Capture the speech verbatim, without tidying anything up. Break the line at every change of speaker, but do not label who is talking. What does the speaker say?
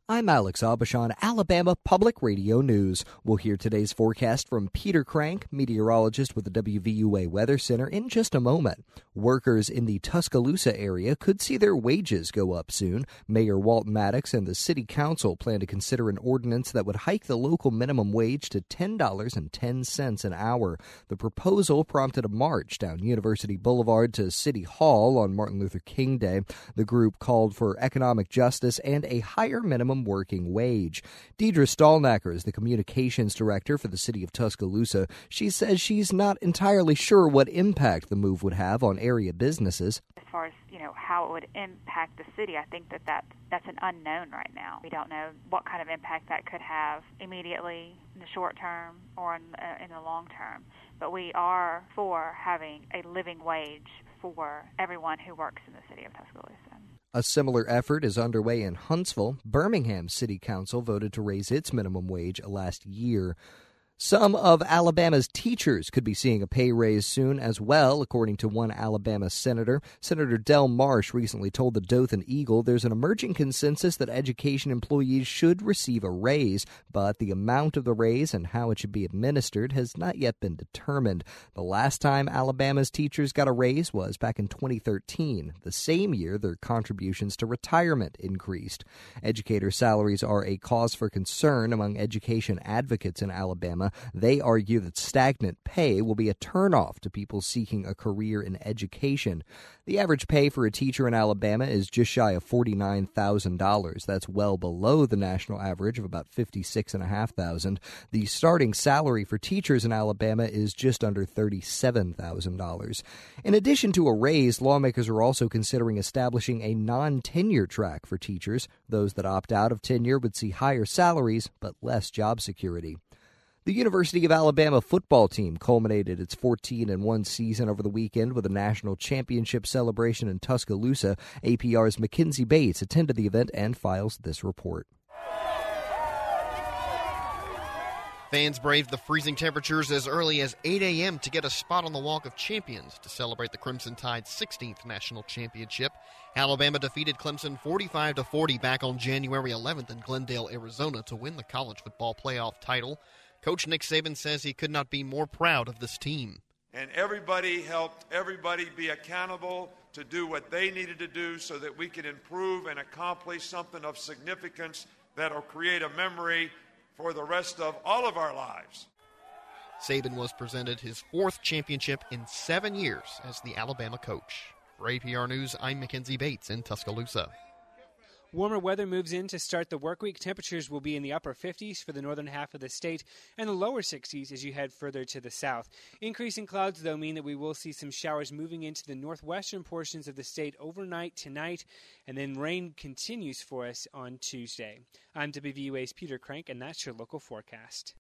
I'm Alex Abashan, Alabama Public Radio News. We'll hear today's forecast from Peter Crank, meteorologist with the W V U A Weather Center, in just a moment. Workers in the Tuscaloosa area could see their wages go up soon. Mayor Walt Maddox and the City Council plan to consider an ordinance that would hike the local minimum wage to ten dollars and ten cents an hour. The proposal prompted a march down University Boulevard to City Hall on Martin Luther King Day. The group called for economic justice and a higher minimum working wage. Deidre Stallnacker is the communications director for the city of Tuscaloosa. She says she's not entirely sure what impact the move would have on area businesses.
As far as, you know, how it would impact the city, I think that, that that's an unknown right now. We don't know what kind of impact that could have immediately in the short term or in, uh, in the long term. But we are for having a living wage for everyone who works in the city of Tuscaloosa.
A similar effort is underway in Huntsville. Birmingham City Council voted to raise its minimum wage last year. Some of Alabama's teachers could be seeing a pay raise soon as well, according to one Alabama senator. Senator Del Marsh recently told the Dothan Eagle there's an emerging consensus that education employees should receive a raise, but the amount of the raise and how it should be administered has not yet been determined. The last time Alabama's teachers got a raise was back in twenty thirteen, the same year their contributions to retirement increased. Educator salaries are a cause for concern among education advocates in Alabama. They argue that stagnant pay will be a turnoff to people seeking a career in education. The average pay for a teacher in Alabama is just shy of forty-nine thousand dollars. That's well below the national average of about fifty-six thousand five hundred dollars. The starting salary for teachers in Alabama is just under thirty-seven thousand dollars. In addition to a raise, lawmakers are also considering establishing a non-tenure track for teachers. Those that opt out of tenure would see higher salaries but less job security. The University of Alabama football team culminated its fourteen and one season over the weekend with a national championship celebration in Tuscaloosa. A P R's Mackenzie Bates attended the event and files this report.
Fans braved the freezing temperatures as early as eight a.m. to get a spot on the Walk of Champions to celebrate the Crimson Tide's sixteenth national championship. Alabama defeated Clemson forty-five to forty back on January eleventh in Glendale, Arizona to win the college football playoff title. Coach Nick Saban says he could not be more proud of this team.
And everybody helped everybody be accountable to do what they needed to do so that we can improve and accomplish something of significance that will create a memory for the rest of all of our lives.
Saban was presented his fourth championship in seven years as the Alabama coach. For A P R News, I'm Mackenzie Bates in Tuscaloosa.
Warmer weather moves in to start the work week. Temperatures will be in the upper fifties for the northern half of the state and the lower sixties as you head further to the south. Increasing clouds, though, mean that we will see some showers moving into the northwestern portions of the state overnight tonight, and then rain continues for us on Tuesday. I'm W V U A's Peter Crank, and that's your local forecast.